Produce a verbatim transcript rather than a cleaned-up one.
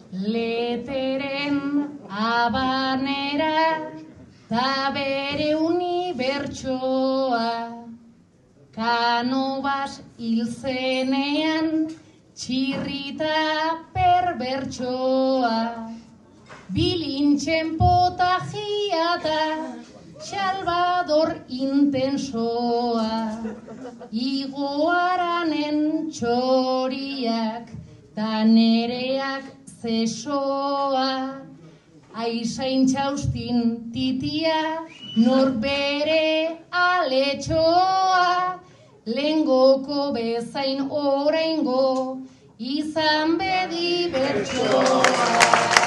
leteren abanera, ta bere unibertsoa. Kanobas hil zenean, txirrita perbertsoa. Bilintxen potajia da, Salvador intensoa. Igoaranen txoriak, ta nereak zesoa. Aizain txaustin titia, norbere aletxoa. Lengoko bezain oraingo, izan bedi bertsoa.